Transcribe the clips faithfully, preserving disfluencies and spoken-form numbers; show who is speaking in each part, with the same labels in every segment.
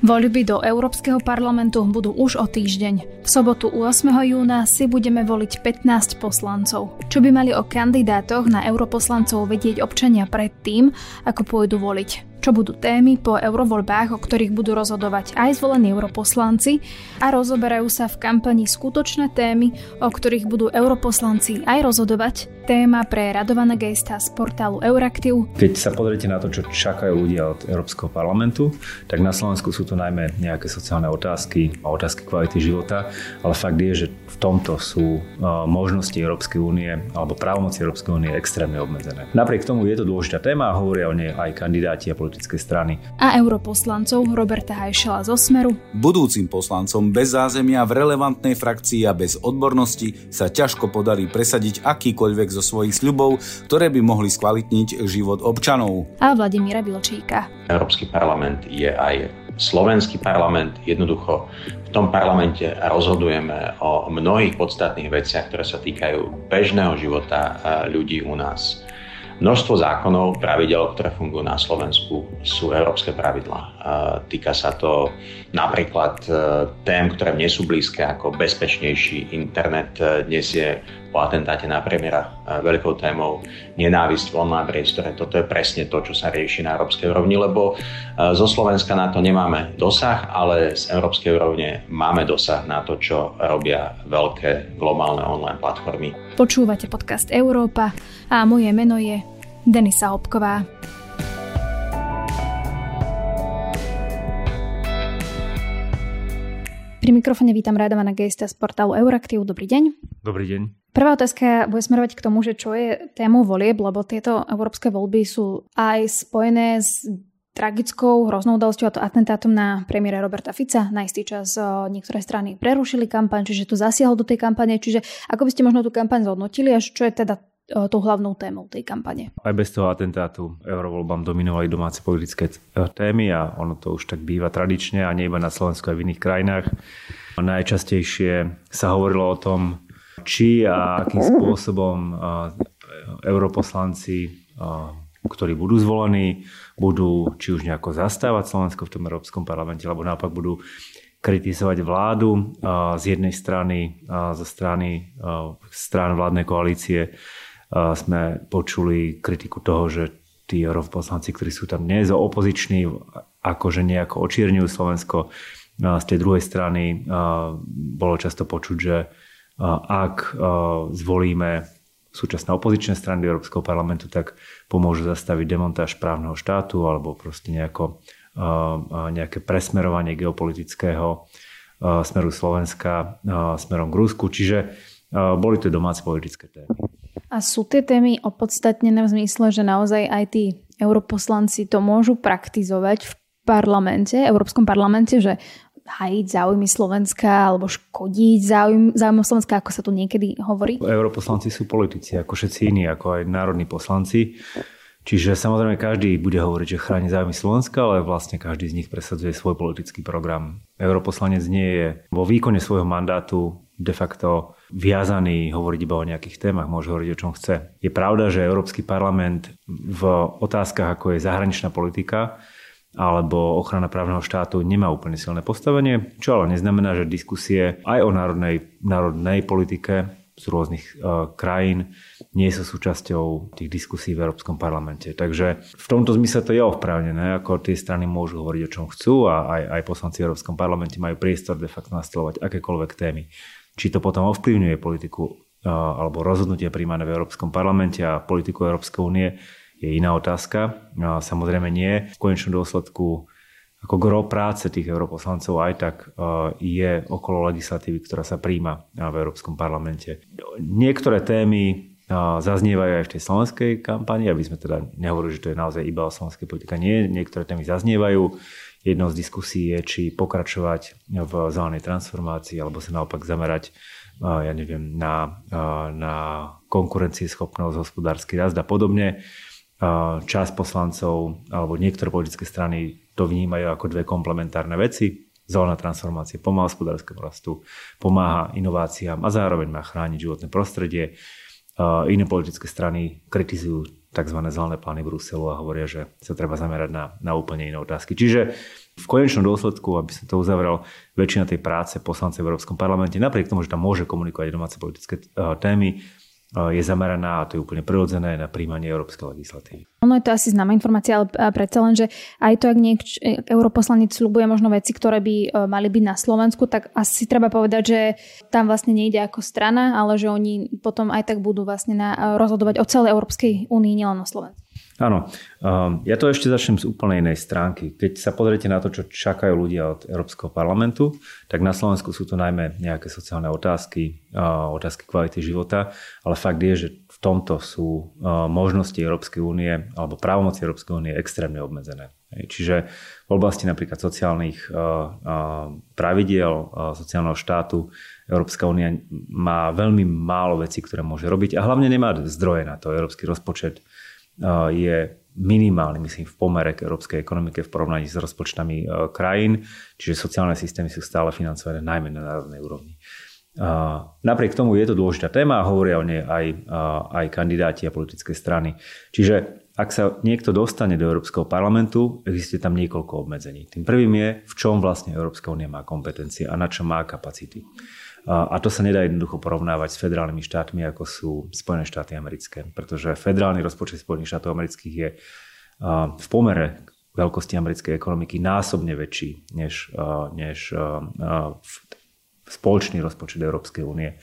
Speaker 1: Voľby do Európskeho parlamentu budú už o týždeň. V sobotu ôsmeho júna si budeme voliť pätnásť poslancov. Čo by mali o kandidátoch na europoslancov vedieť občania predtým, ako pôjdu voliť? Čo budú témy po eurovoľbách, o ktorých budú rozhodovať aj zvolení europoslanci, a rozoberajú sa v kampani skutočné témy, o ktorých budú europoslanci aj rozhodovať. Téma pre Radovana Geista z portálu Euraktiv.
Speaker 2: Keď sa pozriete na to, čo čakajú ľudia od Európskeho parlamentu, tak na Slovensku sú to najmä nejaké sociálne otázky a otázky kvality života, ale fakt je, že v tomto sú možnosti Európskej únie alebo právomoci Európskej únie extrémne obmedzené. Napriek tomu je to dôležitá téma a hovoria o nej aj kandidáti a politické strany.
Speaker 1: A europoslancov Roberta Hajšela zo Smeru.
Speaker 3: Budúcim poslancom bez zázemia v relevantnej frakcii a bez odbornosti sa ťažko podarí presadiť akýkoľvek zo svojich sľubov, ktoré by mohli skvalitniť život občanov.
Speaker 1: A Vladimíra Vilčíka.
Speaker 4: Európsky parlament je aj slovenský parlament. Jednoducho v tom parlamente rozhodujeme o mnohých podstatných veciach, ktoré sa týkajú bežného života ľudí u nás. Množstvo zákonov, pravidel, ktoré fungujú na Slovensku, sú európske pravidlá. Týka sa to napríklad tém, ktoré mne sú blízke, ako bezpečnejší internet. Dnes je po atentáte na premiéra veľkou témou nenávisť v online priestore. Toto je presne to, čo sa rieši na európskej úrovni, lebo zo Slovenska na to nemáme dosah, ale z európskej úrovne máme dosah na to, čo robia veľké globálne online platformy.
Speaker 1: Počúvate podcast Európa a moje meno je Denisa Hopková. Pri mikrofóne vítam Radovana Geista z portálu Euraktiv. Dobrý deň.
Speaker 2: Dobrý deň.
Speaker 1: Prvá otázka bude smerovať k tomu, že čo je témou volieb, lebo tieto európske voľby sú aj spojené s tragickou hroznou udalosťou, a to atentátom na premiéra Roberta Fica. Na istý čas niektoré strany prerušili kampaň, čiže to zasiahlo do tej kampane. Čiže ako by ste možno tú kampaň zhodnotili, až čo je teda tou hlavnou témou tej kampane? Aj
Speaker 2: bez toho atentátu eurovoľbám dominovali domáce politické témy a ono to už tak býva tradične a nie iba na Slovensku, aj v iných krajinách. Najčastejšie sa hovorilo o tom, či a akým spôsobom europoslanci, ktorí budú zvolení, budú či už nejako zastávať Slovensko v tom Európskom parlamente, alebo naopak budú kritizovať vládu z jednej strany, zo strany strán vládnej koalície. Sme počuli kritiku toho, že tí europoslanci, ktorí sú tam dnes opoziční, akože nejako očierňujú Slovensko. Z tej druhej strany bolo často počuť, že ak zvolíme súčasné opozičné strany Európskeho parlamentu, tak pomôžu zastaviť demontáž právneho štátu alebo proste nejako, nejaké presmerovanie geopolitického smeru Slovenska smerom k Rusku. Čiže boli to domáce politické témy.
Speaker 1: A sú tie témy opodstatnené v zmysle, že naozaj aj tí europoslanci to môžu praktizovať v parlamente, Európskom parlamente, že hajiť záujmy Slovenska alebo škodiť záujm, záujmom Slovenska, ako sa tu niekedy hovorí?
Speaker 2: Europoslanci sú politici, ako všetci iní, ako aj národní poslanci. Čiže samozrejme každý bude hovoriť, že chráni záujmy Slovenska, ale vlastne každý z nich presadzuje svoj politický program. Europoslanec nie je vo výkone svojho mandátu de facto viazaný hovoriť iba o nejakých témach, môže hovoriť o čom chce. Je pravda, že Európsky parlament v otázkach, ako je zahraničná politika alebo ochrana právneho štátu, nemá úplne silné postavenie, čo ale neznamená, že diskusie aj o národnej, národnej politike z rôznych uh, krajín nie sú súčasťou tých diskusí v Európskom parlamente. Takže v tomto zmysle to je oprávnené, ako tie strany môžu hovoriť o čom chcú a aj, aj poslanci v Európskom parlamente majú priestor de facto nastolovať akékoľvek témy. Či to potom ovplyvňuje politiku uh, alebo rozhodnutie príjmané v Európskom parlamente a politiku Európskej únie, je iná otázka. Uh, samozrejme nie. V konečnom dôsledku ako gro práce tých europoslancov aj tak uh, je okolo legislatívy, ktorá sa príjma v Európskom parlamente. Niektoré témy uh, zaznievajú aj v tej slovenskej kampani, aby sme teda nehovorili, že to je naozaj iba o slovenskej politike. Nie, niektoré témy zaznievajú. Jednou z diskusí je, či pokračovať v zelenej transformácii alebo sa naopak zamerať uh, ja neviem, na, uh, na konkurencieschopnosť, hospodársky rast a podobne. Uh, časť poslancov alebo niektoré politické strany to vnímajú ako dve komplementárne veci. Zelená transformácia pomáha hospodárskemu rastu, pomáha inováciám a zároveň má chrániť životné prostredie. Iné politické strany kritizujú tzv. Zelené plány Bruselu a hovoria, že sa treba zamerať na, na úplne iné otázky. Čiže v konečnom dôsledku, aby sa to uzavrel, väčšina tej práce poslancov v Európskom parlamente, napriek tomu, že tam môže komunikovať domáce politické témy, je zameraná, a to je úplne prirodzené, na príjmanie európskej legislatívy.
Speaker 1: Ono je to asi známa informácia, ale predsa len, že aj to, ak niekto europoslanec sľubuje možno veci, ktoré by mali byť na Slovensku, tak asi treba povedať, že tam vlastne nejde ako strana, ale že oni potom aj tak budú vlastne na, rozhodovať o celej Európskej únii, nielen o Slovensku.
Speaker 2: Áno, ja to ešte začnem z úplne inej stránky. Keď sa pozriete na to, čo čakajú ľudia od Európskeho parlamentu, tak na Slovensku sú to najmä nejaké sociálne otázky, otázky kvality života, ale fakt je, že v tomto sú možnosti Európskej únie alebo právomoci Európskej únie extrémne obmedzené. Čiže v oblasti napríklad sociálnych pravidiel, sociálneho štátu Európska únia má veľmi málo vecí, ktoré môže robiť a hlavne nemá zdroje na to. Európsky rozpočet je minimálny, myslím, v pomere k európskej ekonomike v porovnaní s rozpočtami krajín, čiže sociálne systémy sú stále financované najmä na národnej úrovni. Napriek tomu je to dôležitá téma a hovoria o nej aj, aj kandidáti a politické strany. Čiže ak sa niekto dostane do Európskeho parlamentu, existuje tam niekoľko obmedzení. Tým prvým je, v čom vlastne Európska únia má kompetencie a na čo má kapacity. A to sa nedá jednoducho porovnávať s federálnymi štátmi, ako sú Spojené štáty americké, pretože federálny rozpočet Spojených štátov amerických je v pomere veľkosti americkej ekonomiky násobne väčší než, než spoločný rozpočet Európskej únie.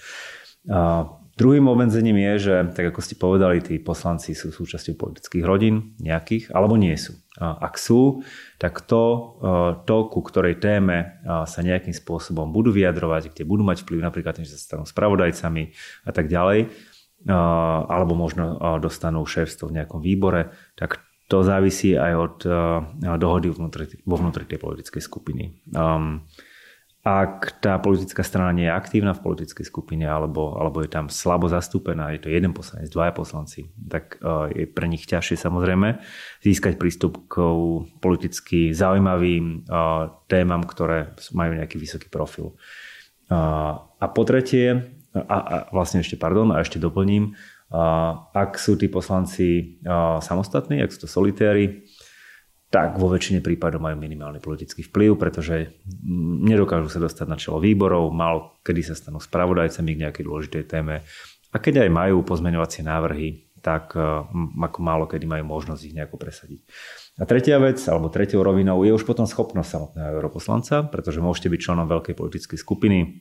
Speaker 2: Druhým obmedzením je, že, tak ako ste povedali, tí poslanci sú súčasťou politických rodín nejakých, alebo nie sú. Ak sú, tak to, to, ku ktorej téme sa nejakým spôsobom budú vyjadrovať, kde budú mať vplyv, napríklad tým, že sa stanú spravodajcami a tak ďalej, alebo možno dostanú šéfstvo v nejakom výbore, tak to závisí aj od dohody vo vnútri tej politickej skupiny. Ak tá politická strana nie je aktívna v politickej skupine alebo, alebo je tam slabo zastúpená, je to jeden poslanec, dvaja poslanci, tak je pre nich ťažšie samozrejme získať prístup k politicky zaujímavým témam, ktoré majú nejaký vysoký profil. A po tretie, a, a vlastne ešte, pardon, a ešte doplním, ak sú tí poslanci samostatní, ak sú to solitéri, tak vo väčšine prípadov majú minimálny politický vplyv, pretože nedokážu sa dostať na čelo výborov, málo kedy sa stanú spravodajcami k nejakej dôležitej téme. A keď aj majú pozmeňovacie návrhy, tak ako málo kedy majú možnosť ich nejako presadiť. A tretia vec, alebo tretiou rovinou, je už potom schopnosť samotného europoslanca, pretože môžete byť členom veľkej politickej skupiny,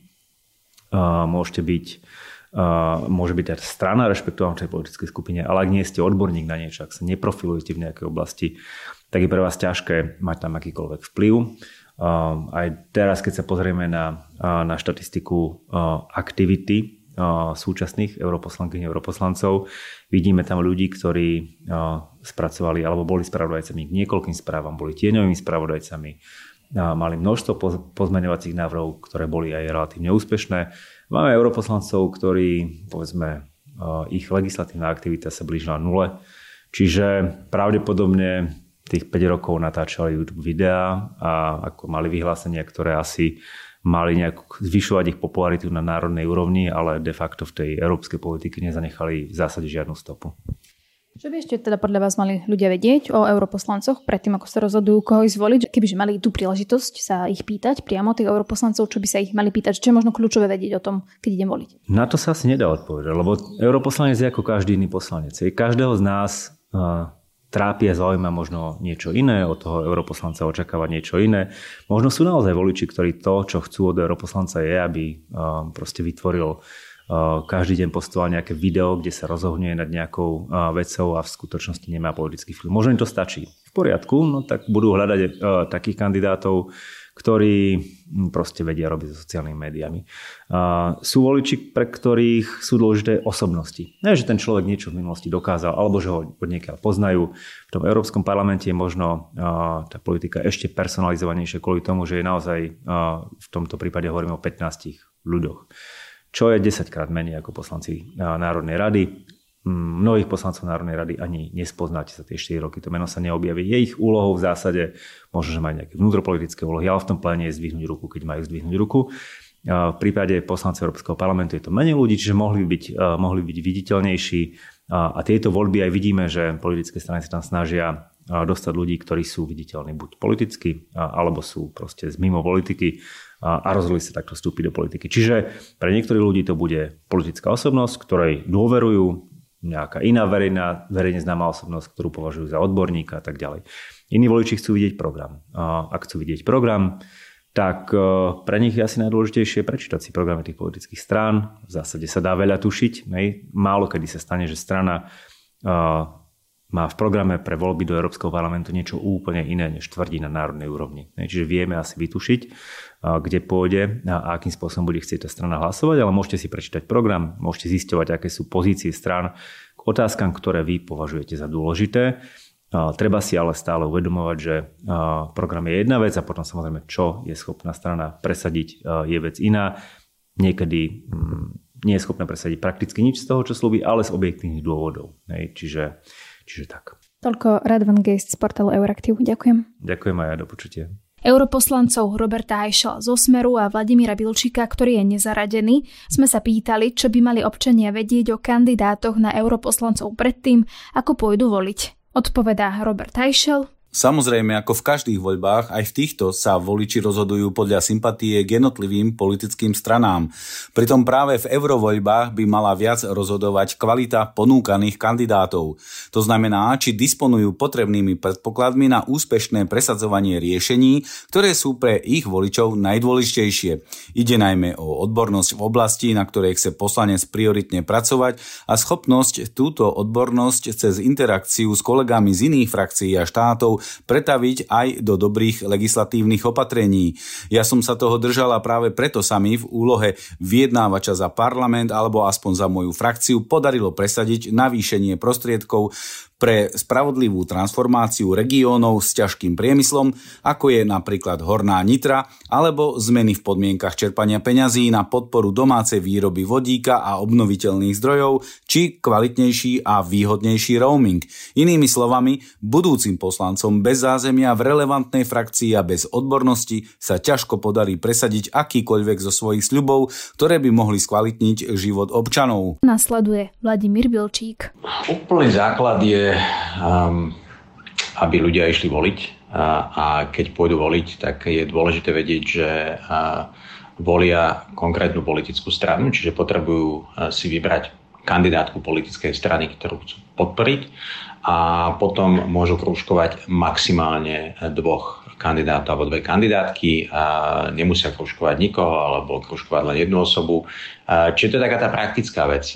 Speaker 2: môžete byť, môže byť aj strana rešpektovaná v tej politickej skupine, ale ak nie ste odborník na niečo, ak sa neprofilujete v nejakej oblasti, tak je pre vás ťažké mať tam akýkoľvek vplyv. Aj teraz, keď sa pozrieme na, na štatistiku aktivity súčasných europoslankyň a europoslancov, vidíme tam ľudí, ktorí spracovali alebo boli spravodajcami k niekoľkým správam, boli tieňovými spravodajcami, mali množstvo pozmeňovacích návrhov, ktoré boli aj relatívne úspešné. Máme europoslancov, ktorí, povedzme, ich legislatívna aktivita sa blížila nule, čiže pravdepodobne tých päť rokov natáčali YouTube videá a ako mali vyhlásenia, ktoré asi mali nejak zvyšovať ich popularitu na národnej úrovni, ale de facto v tej európskej politike nezanechali v zásade žiadnu stopu.
Speaker 1: Čo by ešte teda podľa vás mali ľudia vedieť o europoslancoch predtým, ako sa rozhodujú, koho ich zvoliť? Kebyže mali tú príležitosť sa ich pýtať priamo tých europoslancov, čo by sa ich mali pýtať? Čo je možno kľúčové vedieť o tom, keď idem voliť?
Speaker 2: Na to sa asi nedá odpovedať, lebo europoslanec je ako každý iný poslanec. Každého z nás trápi a zaujíma možno niečo iné, od toho europoslanca očakáva niečo iné. Možno sú naozaj voliči, ktorí to, čo chcú od europoslanca je, aby proste vytvoril každý deň postoval nejaké video, kde sa rozohňuje nad nejakou vecou a v skutočnosti nemá politický vplyv. Možno im to stačí. V poriadku, no tak budú hľadať takých kandidátov, ktorí proste vedia robiť so sociálnymi médiami. Sú voliči, pre ktorých sú dôležité osobnosti. Nie, že ten človek niečo v minulosti dokázal, alebo že ho od niekiaľ poznajú. V tom Európskom parlamente je možno tá politika ešte personalizovanejšia kvôli tomu, že je naozaj v tomto prípade hovoríme o pätnástich ľuďoch. Čo je desaťkrát menej ako poslanci Národnej rady. Mnohých poslancov Národnej rady ani nepoznáte za tie štyri roky, to meno sa neobjaví. Je ich úlohou v zásade, možno, že majú nejaké vnútropolitické úlohy, ale v tom pláne je zdvihnúť ruku, keď majú zdvihnúť ruku. V prípade poslancov Európskeho parlamentu je to menej ľudí, čiže mohli byť, mohli byť viditeľnejší A tieto voľby aj vidíme, že politické strany sa tam snažia dostať ľudí, ktorí sú viditeľní buď politicky, alebo sú proste z mimo politiky a rozhodli sa takto vstúpiť do politiky. Čiže pre niektorých ľudí to bude politická osobnosť, ktorej dôverujú, nejaká iná verejná, verejne známa osobnosť, ktorú považujú za odborníka a tak ďalej. Iní voliči chcú vidieť program. A ak chcú vidieť program, tak pre nich je asi najdôležitejšie prečítať si programy tých politických strán. V zásade sa dá veľa tušiť. Málo kedy sa stane, že strana má v programe pre voľby do Európskeho parlamentu niečo úplne iné, než tvrdí na národnej úrovni. Čiže vieme asi vytušiť, kde pôjde a akým spôsobom bude chcieť tá strana hlasovať, ale môžete si prečítať program, môžete zisťovať, aké sú pozície strán k otázkam, ktoré vy považujete za dôležité. Treba si ale stále uvedomovať, že program je jedna vec a potom samozrejme, čo je schopná strana presadiť, je vec iná. Niekedy nie je schopná presadiť prakticky nič z toho, čo slúbi, ale z objektívnych dôvodov. Čiže, čiže tak.
Speaker 1: Toľko Radovan Geist z portálu Euraktiv. Ďakujem.
Speaker 2: Ďakujem aj ja, do počutia.
Speaker 1: Europoslancov Roberta Hajšela zo Smeru a Vladimíra Bilčíka, ktorý je nezaradený, sme sa pýtali, čo by mali občania vedieť o kandidátoch na europoslancov predtým, ako pôjdu voliť. Odpovedá Robert Hajšel.
Speaker 3: Samozrejme, ako v každých voľbách, aj v týchto sa voliči rozhodujú podľa sympatie k jednotlivým politickým stranám. Pritom práve v eurovoľbách by mala viac rozhodovať kvalita ponúkaných kandidátov. To znamená, či disponujú potrebnými predpokladmi na úspešné presadzovanie riešení, ktoré sú pre ich voličov najdôležitejšie. Ide najmä o odbornosť v oblasti, na ktorej chce poslanec prioritne pracovať a schopnosť túto odbornosť cez interakciu s kolegami z iných frakcií a štátov pretaviť aj do dobrých legislatívnych opatrení. Ja som sa toho držala práve preto sa mi v úlohe vyjednávača za parlament alebo aspoň za moju frakciu podarilo presadiť navýšenie prostriedkov pre spravodlivú transformáciu regiónov s ťažkým priemyslom, ako je napríklad Horná Nitra, alebo zmeny v podmienkach čerpania peňazí na podporu domácej výroby vodíka a obnoviteľných zdrojov, či kvalitnejší a výhodnejší roaming. Inými slovami, budúcim poslancom bez zázemia v relevantnej frakcii a bez odbornosti sa ťažko podarí presadiť akýkoľvek zo svojich sľubov, ktoré by mohli skvalitniť život občanov.
Speaker 1: Nasleduje Vladimír Bilčík.
Speaker 4: Úplný základ je, um, aby ľudia išli voliť a, a keď pôjdu voliť, tak je dôležité vedieť, že a, volia konkrétnu politickú stranu, čiže potrebujú a, si vybrať kandidátku politickej strany, ktorú chcú podporiť a potom môžu krúžkovať maximálne dvoch kandidátov alebo dve kandidátky a nemusia krúžkovať nikoho alebo krúžkovať len jednu osobu. Čiže to je taká tá praktická vec.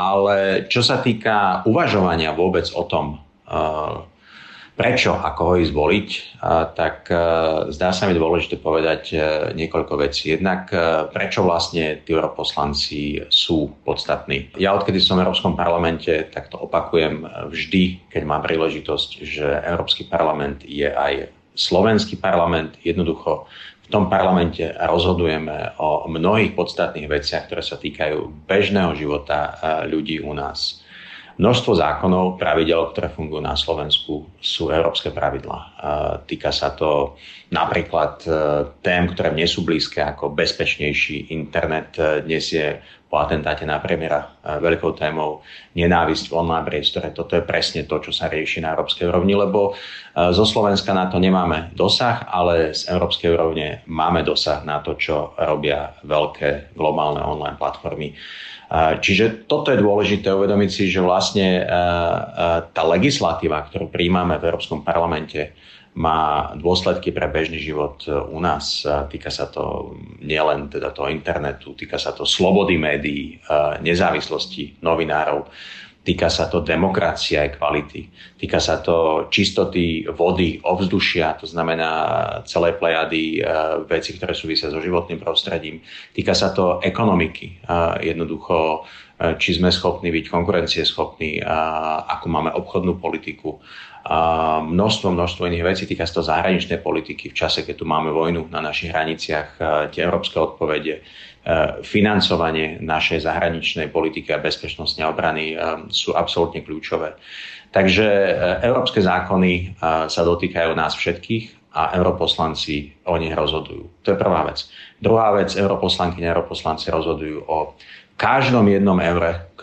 Speaker 4: Ale čo sa týka uvažovania vôbec o tom, prečo a koho ísť voliť, tak zdá sa mi dôležité povedať niekoľko vecí. Jednak prečo vlastne tí europoslanci sú podstatní. Ja odkedy som v Európskom parlamente, tak to opakujem vždy, keď mám príležitosť, že Európsky parlament je aj slovenský parlament. Jednoducho v tom parlamente rozhodujeme o mnohých podstatných veciach, ktoré sa týkajú bežného života ľudí u nás. Množstvo zákonov, pravidel, ktoré fungujú na Slovensku, sú európske pravidlá. Týka sa to napríklad tém, ktoré mne sú blízke, ako bezpečnejší internet. Dnes je po atentáte na premiéra veľkou témou nenávisť v online priestore. Toto je presne to, čo sa rieši na európskej úrovni, lebo zo Slovenska na to nemáme dosah, ale z európskej úrovne máme dosah na to, čo robia veľké globálne online platformy. Čiže toto je dôležité uvedomiť si, že vlastne tá legislatíva, ktorú prijímame v Európskom parlamente, má dôsledky pre bežný život u nás. Týka sa to nielen teda toho internetu, týka sa to slobody médií, nezávislosti novinárov, týka sa to demokracie aj kvality, týka sa to čistoty vody, ovzdušia, to znamená celé plejady veci, ktoré súvisia so životným prostredím, týka sa to ekonomiky, jednoducho či sme schopní byť konkurencieschopní, ako máme obchodnú politiku, a množstvo, množstvo iných vecí, týka sa to zahraničnej politiky v čase, keď tu máme vojnu na našich hraniciach, tie európske odpovede, financovanie našej zahraničnej politiky a bezpečnostnej obrany sú absolútne kľúčové. Takže európske zákony sa dotýkajú nás všetkých a europoslanci o nich rozhodujú. To je prvá vec. Druhá vec, europoslanky a europoslanci rozhodujú o každom jednom eure,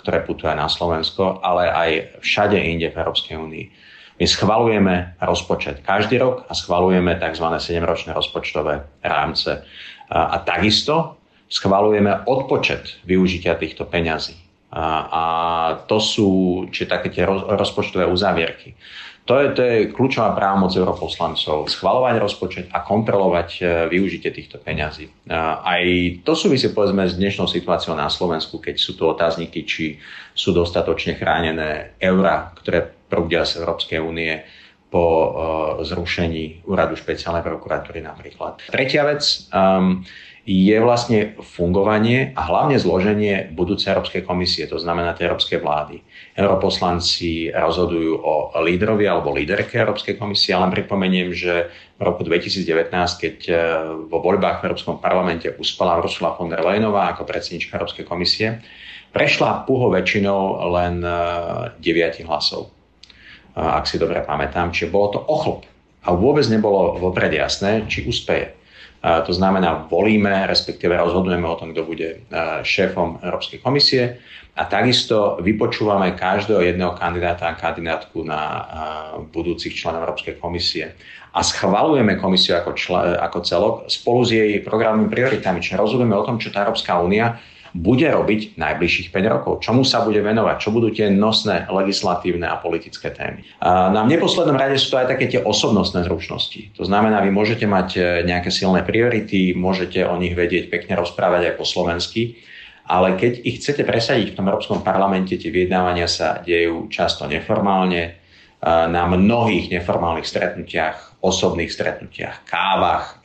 Speaker 4: ktoré putujú aj na Slovensko, ale aj všade inde v Európskej únii. My schvaľujeme rozpočet každý rok a schvaľujeme tzv. sedemročné rozpočtové rámce. A, a takisto schvaľujeme odpočet využitia týchto peňazí. A, a to sú či také tie roz, rozpočtové uzávierky. To je, to je kľúčová právomoc europoslancov. Schvaľovať rozpočet a kontrolovať využitie týchto peňazí. Aj to súvisí povedzme s dnešnou situáciou na Slovensku, keď sú tu otázniky, či sú dostatočne chránené eurá, ktoré prúdia z Európskej únie po uh, zrušení úradu špeciálnej prokuratúry napríklad. Tretia vec um, je vlastne fungovanie a hlavne zloženie budúcej Európskej komisie, to znamená tej Európskej vlády. Europoslanci rozhodujú o lídrovi alebo líderke Európskej komisie, ale len pripomeniem, že v roku dvetisícdevätnásť, keď vo voľbách v Európskom parlamente uspela Ursula von der Leyenová ako predsedníčka Európskej komisie, prešla púho väčšinou len deväť hlasov, ak si dobre pamätám, čiže bolo to ochlop. A vôbec nebolo vopred jasné, či uspeje. To znamená, volíme, respektíve rozhodujeme o tom, kto bude šéfom Európskej komisie a takisto vypočúvame každého jedného kandidáta a kandidátku na budúcich členov Európskej komisie a schvaľujeme komisiu ako, člen, ako celok spolu s jej programovými prioritami, čiže rozhodujeme o tom, čo tá Európska únia bude robiť najbližších päť rokov, čomu sa bude venovať, čo budú tie nosné legislatívne a politické témy. A na neposlednom rade sú to aj také tie osobnostné zručnosti. To znamená, vy môžete mať nejaké silné priority, môžete o nich vedieť pekne rozprávať aj po slovensky, ale keď ich chcete presadiť v tom Európskom parlamente, tie vyjednávania sa dejú často neformálne, na mnohých neformálnych stretnutiach, osobných stretnutiach, kávach,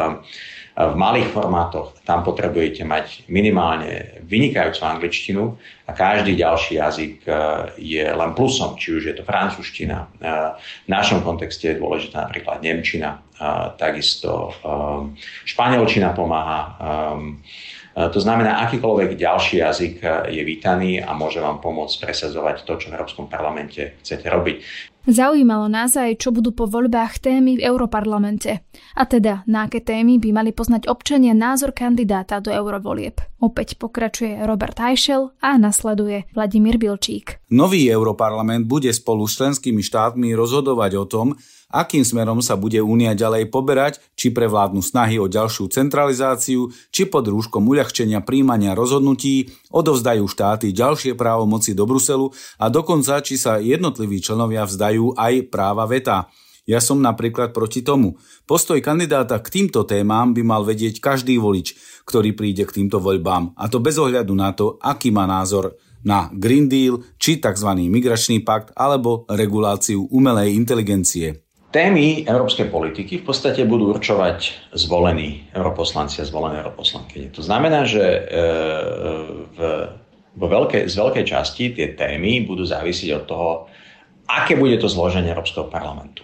Speaker 4: v malých formátoch. Tam potrebujete mať minimálne vynikajúcu angličtinu a každý ďalší jazyk je len plusom, či už je to francúzština. V našom kontexte je dôležitá napríklad nemčina, takisto španielčina pomáha. To znamená, akýkoľvek ďalší jazyk je vítaný a môže vám pomôcť presadzovať to, čo v Európskom parlamente chcete robiť.
Speaker 1: Zaujímalo nás aj, čo budú po voľbách témy v Europarlamente. A teda, na aké témy by mali poznať občania názor kandidáta do eurovolieb. Opäť pokračuje Robert Hajšel a nasleduje Vladimír Bilčík.
Speaker 3: Nový Europarlament bude spolu s členskými štátmi rozhodovať o tom, akým smerom sa bude Únia ďalej poberať, či prevládnu snahy o ďalšiu centralizáciu, či pod rúškom uľahčenia príjmania rozhodnutí odovzdajú štáty ďalšie právomoci do Bruselu a dokonca, či sa jednotliví členovia vzdajú aj práva veta. Ja som napríklad proti tomu. Postoj kandidáta k týmto témam by mal vedieť každý volič, ktorý príde k týmto voľbám, a to bez ohľadu na to, aký má názor na Green Deal, či tzv. Migračný pakt alebo reguláciu umelej inteligencie.
Speaker 4: Témy európskej politiky v podstate budú určovať zvolení europoslanci a zvolené europoslankyne. To znamená, že v, vo veľkej, z veľkej časti tie témy budú závisieť od toho, aké bude to zloženie Európskeho parlamentu.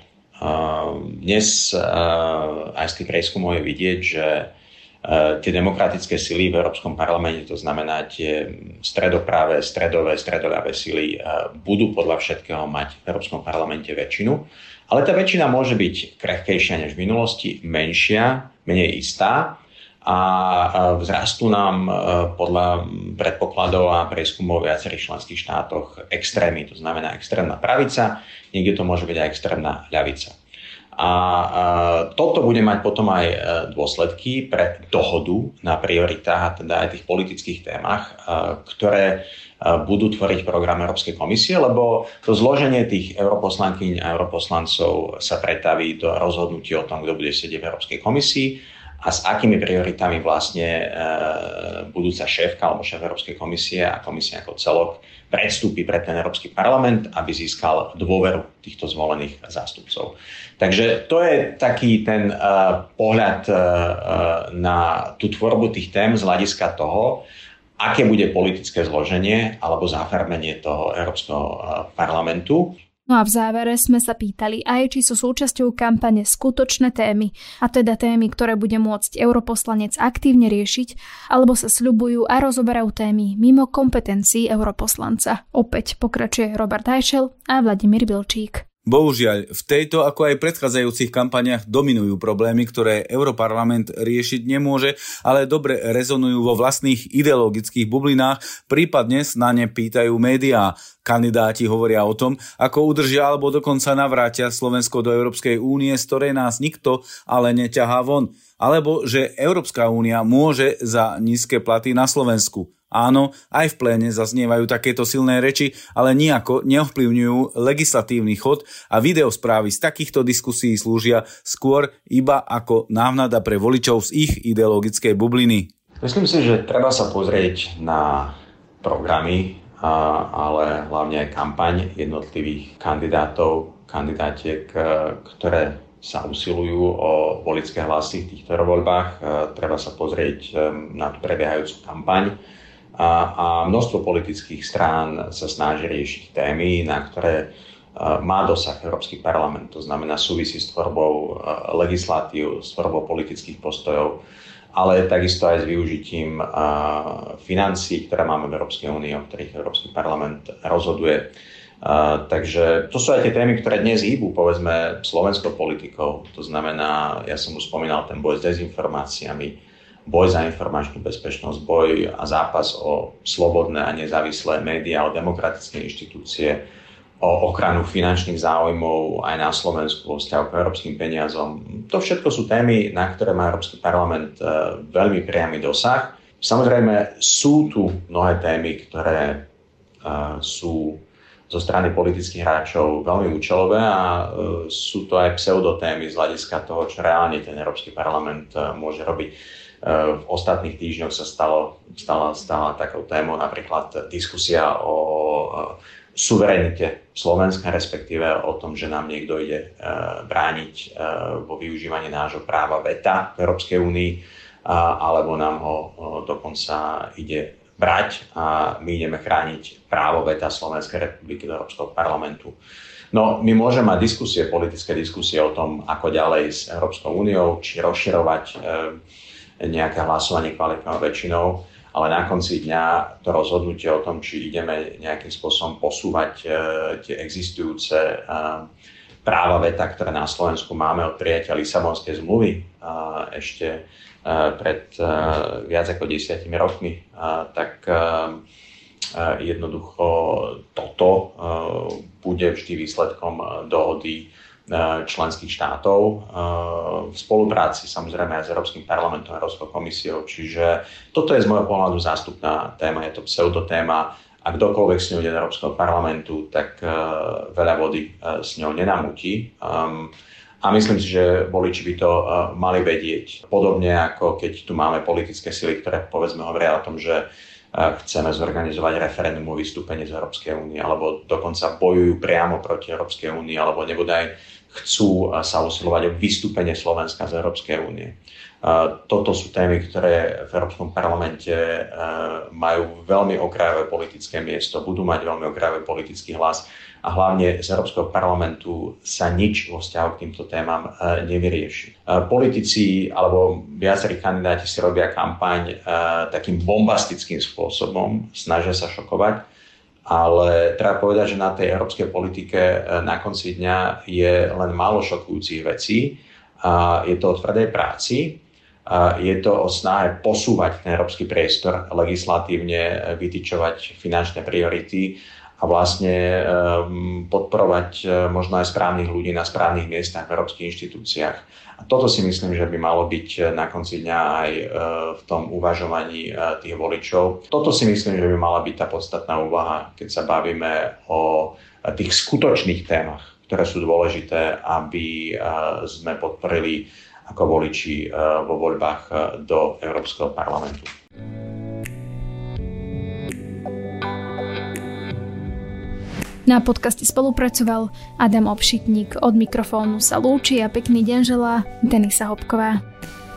Speaker 4: Dnes aj z tých prieskumov je vidieť, že tie demokratické sily v Európskom parlamente, to znamená tie stredopravé, stredové, stredoľavé sily, budú podľa všetkého mať v Európskom parlamente väčšinu. Ale tá väčšina môže byť krehkejšia než v minulosti, menšia, menej istá a vzrastú nám podľa predpokladov a prieskumov v viacerých členských štátoch extrémy, to znamená extrémna pravica, niekde to môže byť aj extrémna ľavica. A toto bude mať potom aj dôsledky pre dohodu na prioritách a teda aj tých politických témach, ktoré budú tvoriť program Európskej komisie, lebo to zloženie tých europoslankyň a europoslancov sa pretaví do rozhodnutí o tom, kto bude sedieť v Európskej komisii a s akými prioritami vlastne budúca šéfka alebo šéf Európskej komisie a komisia ako celok predstúpi pred ten Európsky parlament, aby získal dôveru týchto zvolených zástupcov. Takže to je taký ten uh, pohľad uh, na tú tvorbu tých tém z hľadiska toho, aké bude politické zloženie alebo zafarbenie toho Európskeho uh, parlamentu.
Speaker 1: No a v závere sme sa pýtali aj, či sú súčasťou kampane skutočné témy, a teda témy, ktoré bude môcť europoslanec aktívne riešiť, alebo sa sľubujú a rozoberajú témy mimo kompetencií europoslanca. Opäť pokračuje Robert Hajšel a Vladimír Bilčík.
Speaker 3: Bohužiaľ, v tejto ako aj predchádzajúcich kampaniach dominujú problémy, ktoré Europarlament riešiť nemôže, ale dobre rezonujú vo vlastných ideologických bublinách, prípadne sa na ne pýtajú médiá. Kandidáti hovoria o tom, ako udržia alebo dokonca navrátia Slovensko do Európskej únie, z ktorej nás nikto ale neťahá von. Alebo že Európska únia môže za nízke platy na Slovensku. Áno, aj v pléne zaznievajú takéto silné reči, ale nijako neovplyvňujú legislatívny chod a videosprávy z takýchto diskusí slúžia skôr iba ako návnada pre voličov z ich ideologickej bubliny.
Speaker 4: Myslím si, že treba sa pozrieť na programy, ale hlavne aj kampaň jednotlivých kandidátov, kandidátiek, ktoré sa usilujú o voličské hlasy v týchto voľbách. Treba sa pozrieť na tú prebiehajúcu kampaň. A množstvo politických strán sa snaží riešiť témy, na ktoré má dosah Európsky parlament. To znamená súvisí s tvorbou legislatív, s tvorbou politických postojov, ale takisto aj s využitím financií, ktoré máme v Európskej únii, o ktorých Európsky parlament rozhoduje. Takže to sú aj tie témy, ktoré dnes hýbu, povedzme, slovenskou politikou. To znamená, ja som už spomínal ten boj s dezinformáciami, boj za informačnú bezpečnosť, boj a zápas o slobodné a nezávislé médiá, o demokratické inštitúcie, o ochranu finančných záujmov aj na Slovensku, o vzťahu k európskym peniazom. To všetko sú témy, na ktoré má Európsky parlament veľmi priamy dosah. Samozrejme, sú tu mnohé témy, ktoré sú zo strany politických hráčov veľmi účelové a sú to aj pseudotémy z hľadiska toho, čo reálne ten Európsky parlament môže robiť. V ostatných týždňoch sa stalo, stala, stala takou témou napríklad diskusia o suverenite Slovenska, respektíve o tom, že nám niekto ide brániť vo využívaní nášho práva veta v Európskej únii, alebo nám ho dokonca ide brať a my ideme chrániť právo veta Slovenskej republiky do Európskeho parlamentu. No, my môžeme mať diskusie, politické diskusie o tom, ako ďalej s Európskou úniou, či rozširovať nejaké hlasovanie kvalifikovanou väčšinou, ale na konci dňa to rozhodnutie o tom, či ideme nejakým spôsobom posúvať e, tie existujúce e, práva veta, ktoré na Slovensku máme od prijatia Lisabonskej zmluvy e, ešte e, pred e, viac ako desiatimi rokmi, e, tak e, jednoducho toto e, bude vždy výsledkom dohody členských štátov v spolupráci samozrejme aj s Európskym parlamentom a Európskou komisiou. Čiže toto je z môjho pohľadu zástupná téma, je to pseudotéma a kdokoľvek s ňou ide do Európskeho parlamentu, tak veľa vody s ňou nenamúti. A myslím si, že voliči by to mali vedieť. Podobne ako keď tu máme politické sily, ktoré povedzme hovoria o tom, že chceme zorganizovať referendum o vystúpení z Európskej únie, alebo dokonca bojujú priamo proti Európskej únii, alebo nebodaj chcú sa usilovať o vystúpenie Slovenska z Európskej únie. Toto sú témy, ktoré v Európskom parlamente majú veľmi okrajové politické miesto, budú mať veľmi okrajový politický hlas a hlavne z Európskeho parlamentu sa nič vo vzťahu k týmto témam nevyrieši. Politici alebo viacerí kandidáti si robia kampaň takým bombastickým spôsobom, snažia sa šokovať, ale treba povedať, že na tej európskej politike na konci dňa je len málo šokujúcich vecí. Je to o tvrdej práci, je to o snahe posúvať ten európsky priestor, legislatívne vytyčovať finančné priority a vlastne podporovať možno aj správnych ľudí na správnych miestach v európskych inštitúciách. A toto si myslím, že by malo byť na konci dňa aj v tom uvažovaní tých voličov. Toto si myslím, že by mala byť tá podstatná úvaha, keď sa bavíme o tých skutočných témach, ktoré sú dôležité, aby sme podporili ako voliči vo voľbách do Európskeho parlamentu.
Speaker 1: Na podcaste spolupracoval Adam Obšitník. Od mikrofónu sa lúči a pekný deň želá Denisa Hopková.